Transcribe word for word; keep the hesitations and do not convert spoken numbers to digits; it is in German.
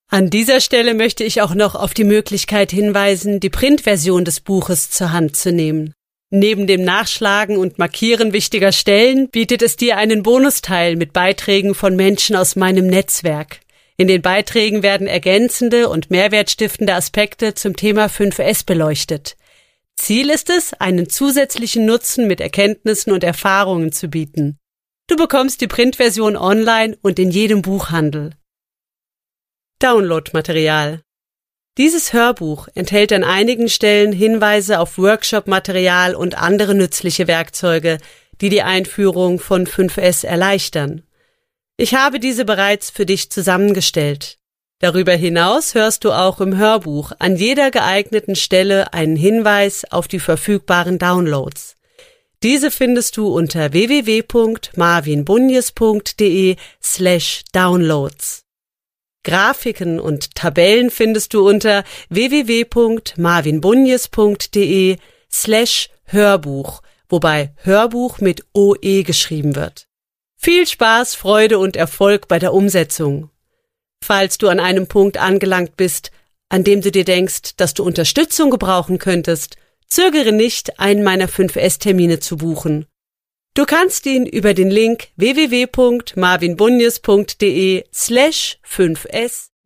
An dieser Stelle möchte ich auch noch auf die Möglichkeit hinweisen, die Printversion des Buches zur Hand zu nehmen. Neben dem Nachschlagen und Markieren wichtiger Stellen bietet es dir einen Bonusteil mit Beiträgen von Menschen aus meinem Netzwerk. In den Beiträgen werden ergänzende und mehrwertstiftende Aspekte zum Thema fünf S beleuchtet. Ziel ist es, einen zusätzlichen Nutzen mit Erkenntnissen und Erfahrungen zu bieten. Du bekommst die Printversion online und in jedem Buchhandel. Downloadmaterial. Dieses Hörbuch enthält an einigen Stellen Hinweise auf Workshop-Material und andere nützliche Werkzeuge, die die Einführung von fünf S erleichtern. Ich habe diese bereits für dich zusammengestellt. Darüber hinaus hörst du auch im Hörbuch an jeder geeigneten Stelle einen Hinweis auf die verfügbaren Downloads. Diese findest du unter w w w punkt marvinbunjes punkt de slash downloads. Grafiken und Tabellen findest du unter w w w punkt marvinbunjes punkt de slash Hörbuch, wobei Hörbuch mit O E geschrieben wird. Viel Spaß, Freude und Erfolg bei der Umsetzung. Falls du an einem Punkt angelangt bist, an dem du dir denkst, dass du Unterstützung gebrauchen könntest, zögere nicht, einen meiner fünf S Termine zu buchen. Du kannst ihn über den Link w w w punkt marvinbunjes punkt de slash fünf S